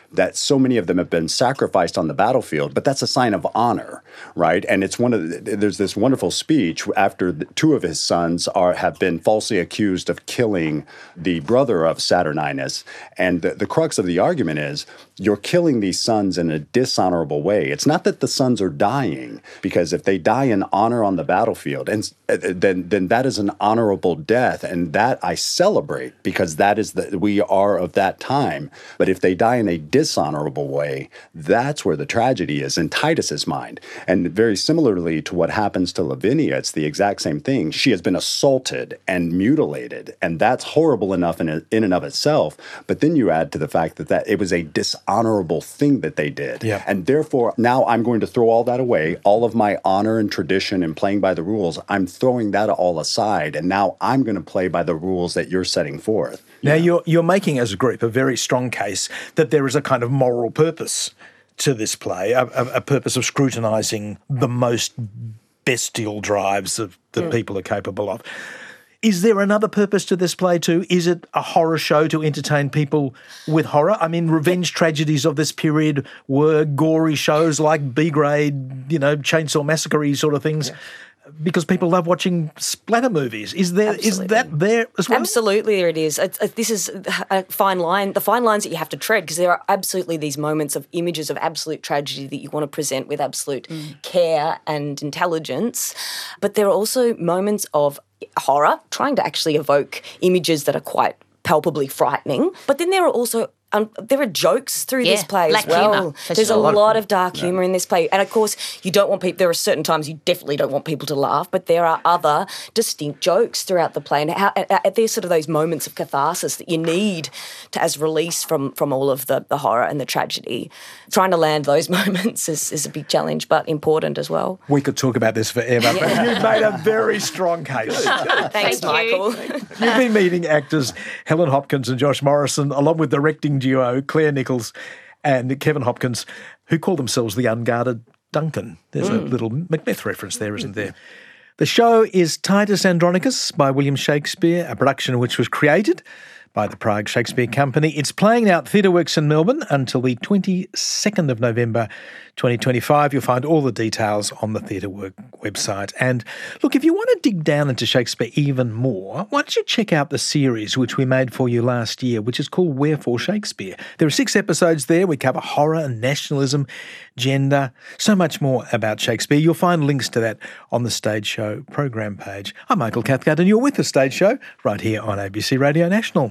that so many of them have been sacrificed on the battlefield, but that's a sign of honor, right? And it's one of the, there's this wonderful speech after the, two of his sons are have been falsely accused of killing the brother of Saturninus, and the, the crux of the argument is you're killing these sons in a dishonorable way. It's not that the sons are dying, because if they die in honor on the battlefield, and then then that is an honorable death, and that I celebrate because that is the we are of that time. But if they die in a dishonorable way, that's where the tragedy is in Titus's mind. And very similarly to what happens to Lavinia, it's the exact same thing. She has been assaulted and mutilated, and that's horrible enough in, in and of itself. But then you add to the fact that, that it was a dishonorable thing that they did. Yeah. And therefore, now I'm going to throw all that away, all of my honor and tradition and playing by the rules, I'm throwing that all aside, and now I'm going to play by the rules that you're setting forth. Now, you're, you're making as a group a very strong case that there is a kind of moral purpose to this play, a, a, a purpose of scrutinising the most bestial drives that, that mm. people are capable of. Is there another purpose to this play too? Is it a horror show to entertain people with horror? I mean, revenge tragedies of this period were gory shows like B-grade, you know, Chainsaw Massacre sort of things. Yeah. Because people love watching splatter movies. Is there Absolutely. is that there as well? Absolutely, it is. It's, it, this is a fine line, the fine lines that you have to tread, because there are absolutely these moments of images of absolute tragedy that you want to present with absolute mm. care and intelligence. But there are also moments of horror, trying to actually evoke images that are quite palpably frightening. But then there are also Um, there are jokes through yeah, this play black as well. Humour, There's sure. a lot, lot of dark yeah. humour in this play. And of course, you don't want people, there are certain times you definitely don't want people to laugh, but there are other distinct jokes throughout the play. And how, uh, there's sort of those moments of catharsis that you need to, as release from, from all of the, the horror and the tragedy. Trying to land those moments is, is a big challenge, but important as well. We could talk about this forever, yeah. but you've made a very strong case. Thanks, Thank Michael. you. You've been meeting actors Helen Hopkins and Josh Morrison, along with directing duo Claire Nichols and Kevin Hopkins, who call themselves the Unguarded Duncan. There's mm. a little Macbeth reference there, isn't there? The show is Titus Andronicus by William Shakespeare, a production which was created by the Prague Shakespeare Company. It's playing now at TheatreWorks in Melbourne until the twenty-second of November twenty twenty-five. You'll find all the details on the TheatreWorks website. And look, if you want to dig down into Shakespeare even more, why don't you check out the series which we made for you last year, which is called Wherefore Shakespeare. There are six episodes there. We cover horror and nationalism, gender, so much more about Shakespeare. You'll find links to that on the Stage Show program page. I'm Michael Cathcart, and you're with the Stage Show right here on A B C Radio National.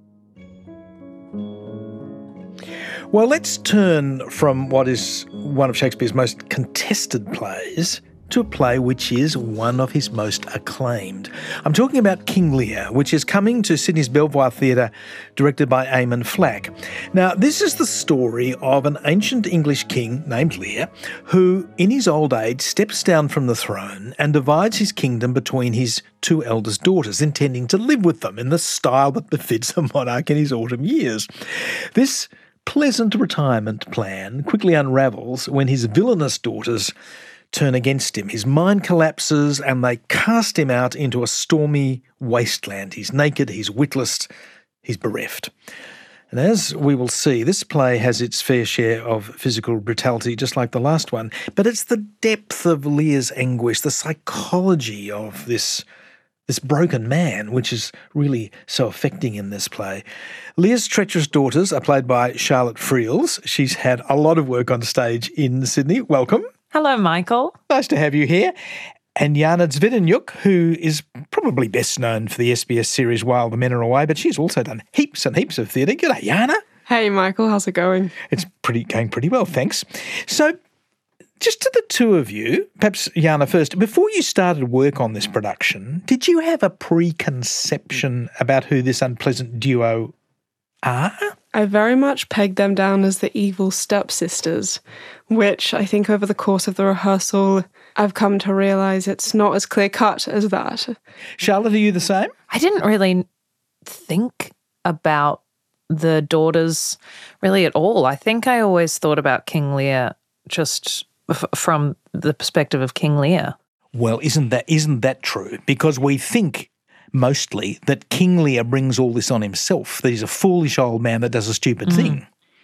Well, let's turn from what is one of Shakespeare's most contested plays to a play which is one of his most acclaimed. I'm talking about King Lear, which is coming to Sydney's Belvoir Theatre, directed by Eamon Flack. Now, this is the story of an ancient English king named Lear, who, in his old age, steps down from the throne and divides his kingdom between his two eldest daughters, intending to live with them in the style that befits a monarch in his autumn years. This pleasant retirement plan quickly unravels when his villainous daughters turn against him. His mind collapses and they cast him out into a stormy wasteland. He's naked, he's witless, he's bereft. And as we will see, this play has its fair share of physical brutality, just like the last one, but it's the depth of Lear's anguish, the psychology of this This broken man, which is really so affecting in this play. Lear's treacherous daughters are played by Charlotte Friels. She's had a lot of work on stage in Sydney. Welcome. Hello, Michael. Nice to have you here. And Jana Zvidenjuk, who is probably best known for the S B S series While the Men Are Away, but she's also done heaps and heaps of theatre. G'day, Jana. Hey, Michael. How's it going? It's pretty going pretty well, thanks. So, just to the two of you, perhaps Jana first, before you started work on this production, did you have a preconception about who this unpleasant duo are? I very much pegged them down as the evil stepsisters, which I think over the course of the rehearsal, I've come to realise it's not as clear-cut as that. Charlotte, are you the same? I didn't really think about the daughters really at all. I think I always thought about King Lear just f- from the perspective of King Lear. Well, isn't that isn't that true? Because we think mostly that King Lear brings all this on himself, that he's a foolish old man that does a stupid mm. thing.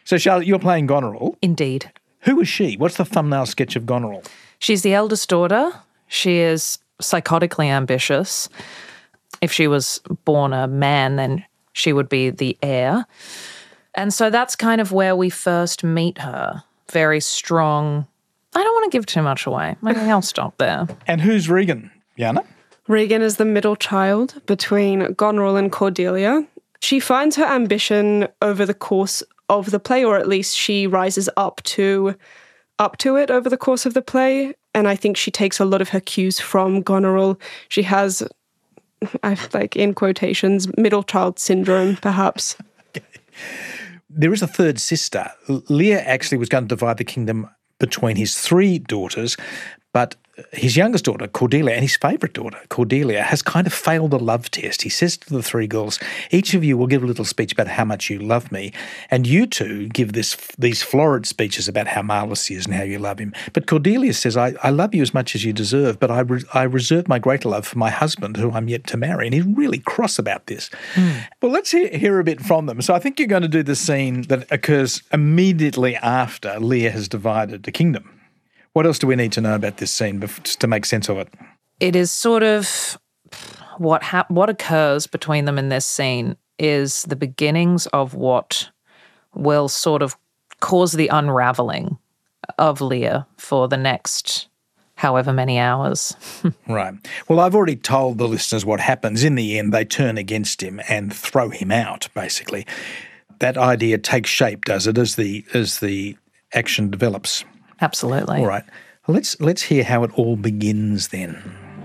So, Charlotte, you're playing Goneril. Indeed. Who is she? What's the thumbnail sketch of Goneril? She's the eldest daughter. She is psychotically ambitious. If she was born a man, then she would be the heir. And so that's kind of where we first meet her. Very strong. I don't want to give too much away. Maybe I'll stop there. And who's Regan, Yana? Regan is the middle child between Goneril and Cordelia. She finds her ambition over the course of the play, or at least she rises up to up to it over the course of the play. And I think she takes a lot of her cues from Goneril. She has, I like in quotations, middle child syndrome, perhaps. Okay. There is a third sister. Lear actually was going to divide the kingdom between his three daughters, but his youngest daughter, Cordelia, and his favourite daughter, Cordelia, has kind of failed the love test. He says to the three girls, each of you will give a little speech about how much you love me, and you two give this these florid speeches about how marvellous he is and how you love him. But Cordelia says, I, I love you as much as you deserve, but I, re- I reserve my greater love for my husband, who I'm yet to marry. And he's really cross about this. Mm. Well, let's hear, hear a bit from them. So I think you're going to do the scene that occurs immediately after Lear has divided the kingdom. What else do we need to know about this scene just to make sense of it? It is sort of what hap- what occurs between them in this scene is the beginnings of what will sort of cause the unravelling of Lear for the next however many hours. Right. Well, I've already told the listeners what happens. In the end, they turn against him and throw him out, basically. That idea takes shape, does it, as the as the action develops? Absolutely. All right. Well, let's let's hear how it all begins then.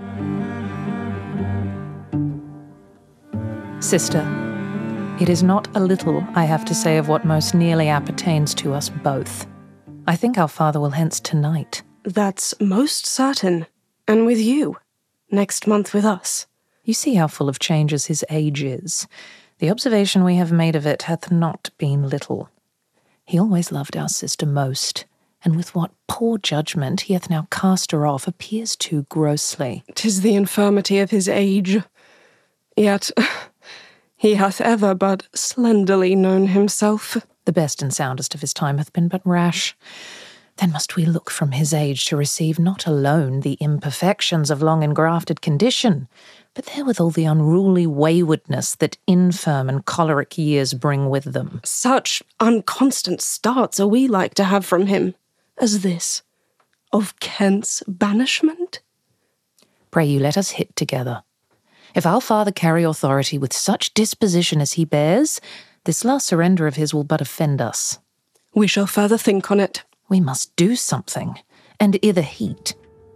Sister, it is not a little I have to say of what most nearly appertains to us both. I think our father will hence tonight. That's most certain. And with you. Next month with us. You see how full of changes his age is. The observation we have made of it hath not been little. He always loved our sister most, and with what poor judgment he hath now cast her off appears too grossly. 'Tis the infirmity of his age. Yet he hath ever but slenderly known himself. The best and soundest of his time hath been but rash. Then must we look from his age to receive not alone the imperfections of long engrafted condition, but therewithal the unruly waywardness that infirm and choleric years bring with them. Such unconstant starts are we like to have from him, as this, of Kent's banishment? Pray you let us hit together. If our father carry authority with such disposition as he bears, this last surrender of his will but offend us. We shall further think on it. We must do something, and either heat.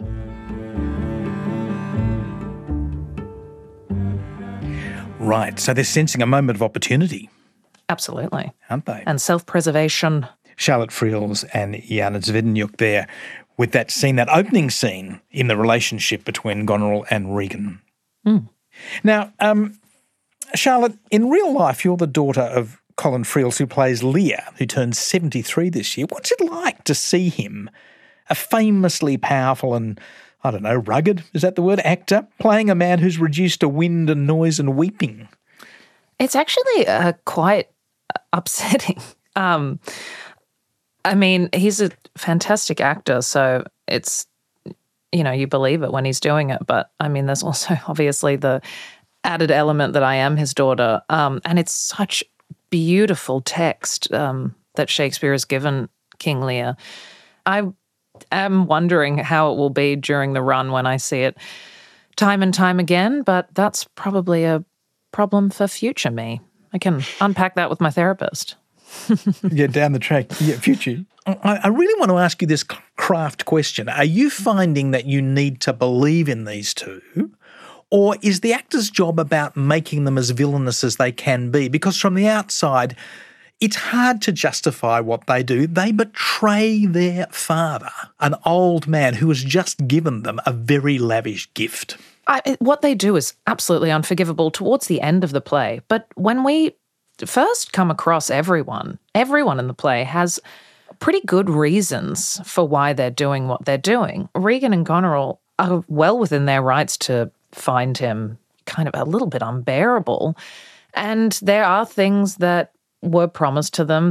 Right, so they're sensing a moment of opportunity. Absolutely. Aren't they? And self-preservation. Charlotte Friels and Yana Zvedenjuk there with that scene, that opening scene in the relationship between Goneril and Regan. Mm. Now, um, Charlotte, in real life, you're the daughter of Colin Friels, who plays Lear, who turns seventy-three this year. What's it like to see him, a famously powerful and, I don't know, rugged, is that the word, actor, playing a man who's reduced to wind and noise and weeping? It's actually uh, quite upsetting. Um, I mean, he's a fantastic actor, so it's, you know, you believe it when he's doing it. But, I mean, there's also obviously the added element that I am his daughter. Um, and it's such beautiful text um, that Shakespeare has given King Lear. I am wondering how it will be during the run when I see it time and time again, but that's probably a problem for future me. I can unpack that with my therapist. Yeah, down the track. Yeah, future. I, I really want to ask you this craft question. Are you finding that you need to believe in these two? Or is the actor's job about making them as villainous as they can be? Because from the outside, it's hard to justify what they do. They betray their father, an old man who has just given them a very lavish gift. I, what they do is absolutely unforgivable towards the end of the play. But when we first come across everyone, everyone in the play has pretty good reasons for why they're doing what they're doing. Regan and Goneril are well within their rights to find him kind of a little bit unbearable. And there are things that were promised to them that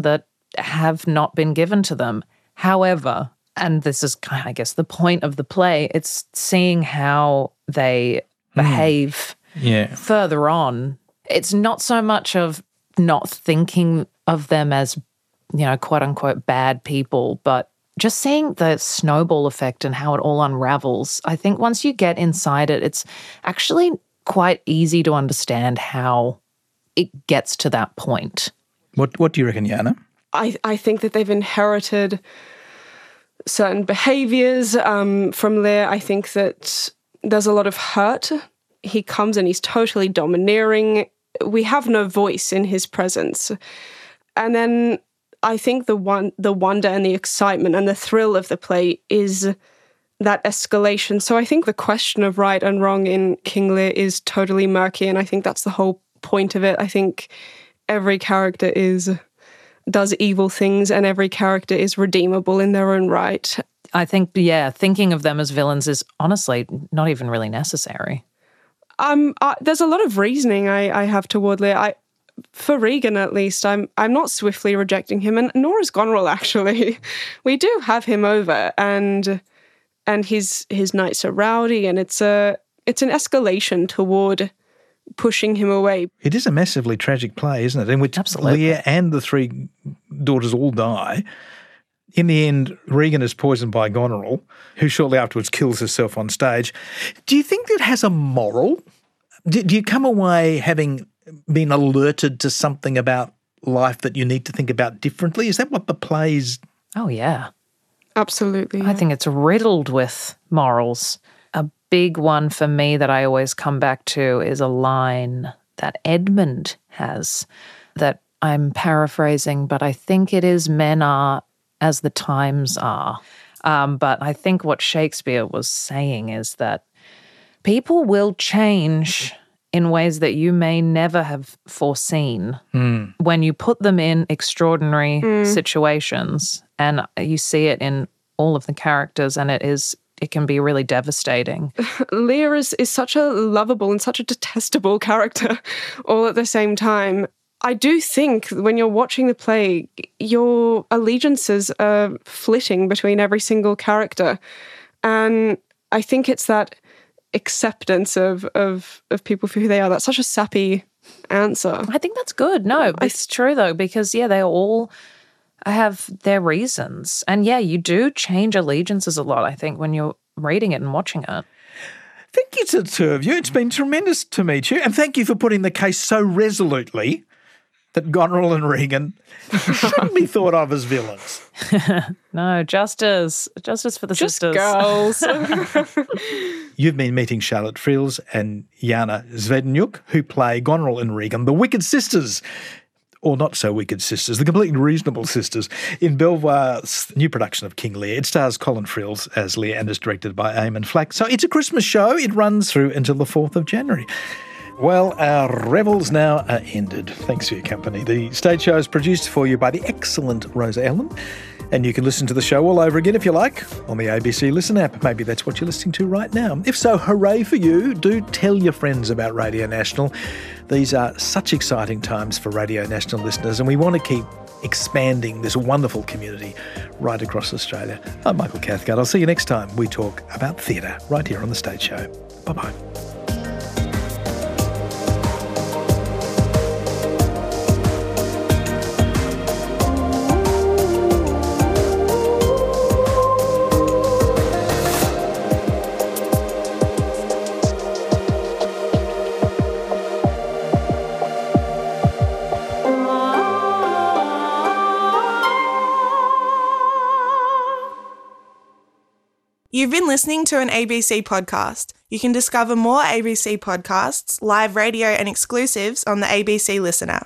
have not been given to them. However, and this is kind of, I guess, the point of the play, it's seeing how they behave Yeah. further on. It's not so much of not thinking of them as, you know, quote unquote bad people, but just seeing the snowball effect and how it all unravels. I think once you get inside it, it's actually quite easy to understand how it gets to that point. What What do you reckon, Yana? I, I think that they've inherited certain behaviours um, from Lear. I think that there's a lot of hurt. He comes and he's totally domineering. We have no voice in his presence. And then I think the one, the wonder and the excitement and the thrill of the play is that escalation. So I think the question of right and wrong in King Lear is totally murky, and I think that's the whole point of it. I think every character is does evil things, and every character is redeemable in their own right. I think, yeah, thinking of them as villains is honestly not even really necessary. Um, uh, there's a lot of reasoning I, I have toward Lear. I, for Regan, at least, I'm I'm not swiftly rejecting him, and nor is Goneril. Actually, we do have him over, and and his his knights are rowdy, and it's a it's an escalation toward pushing him away. It is a massively tragic play, isn't it? In which Absolutely. Lear and the three daughters all die. In the end, Regan is poisoned by Goneril, who shortly afterwards kills herself on stage. Do you think that has a moral? Do, do you come away having been alerted to something about life that you need to think about differently? Is that what the play's... Oh, yeah. Absolutely. I think it's riddled with morals. A big one for me that I always come back to is a line that Edmund has that I'm paraphrasing, but I think it is men are as the times are. Um, but I think what Shakespeare was saying is that people will change in ways that you may never have foreseen Mm. when you put them in extraordinary Mm. situations, and you see it in all of the characters, and it is it can be really devastating. Lear is, is such a lovable and such a detestable character all at the same time. I do think when you're watching the play, your allegiances are flitting between every single character. And I think it's that acceptance of, of, of people for who they are. That's such a sappy answer. I think that's good. No, it's true though, because yeah, they all have their reasons. And yeah, you do change allegiances a lot, I think, when you're reading it and watching it. Thank you to the two of you. It's been tremendous to meet you. And thank you for putting the case so resolutely that Goneril and Regan shouldn't be thought of as villains. No, justice. Justice for the Just sisters. girls. You've been meeting Charlotte Frills and Jana Zvednyuk, who play Goneril and Regan, the wicked sisters, or not so wicked sisters, the completely reasonable sisters, in Belvoir's new production of King Lear. It stars Colin Frills as Lear and is directed by Eamon Flack. So it's a Christmas show. It runs through until the fourth of January. Well, our revels now are ended. Thanks for your company. The stage show is produced for you by the excellent Rosa Ellen, and you can listen to the show all over again if you like on the A B C Listen app. Maybe that's what you're listening to right now. If so, hooray for you. Do tell your friends about Radio National. These are such exciting times for Radio National listeners, and we want to keep expanding this wonderful community right across Australia. I'm Michael Cathcart. I'll see you next time we talk about theatre right here on The Stage Show. Bye-bye. You've been listening to an A B C podcast. You can discover more A B C podcasts, live radio and exclusives on the A B C Listen app.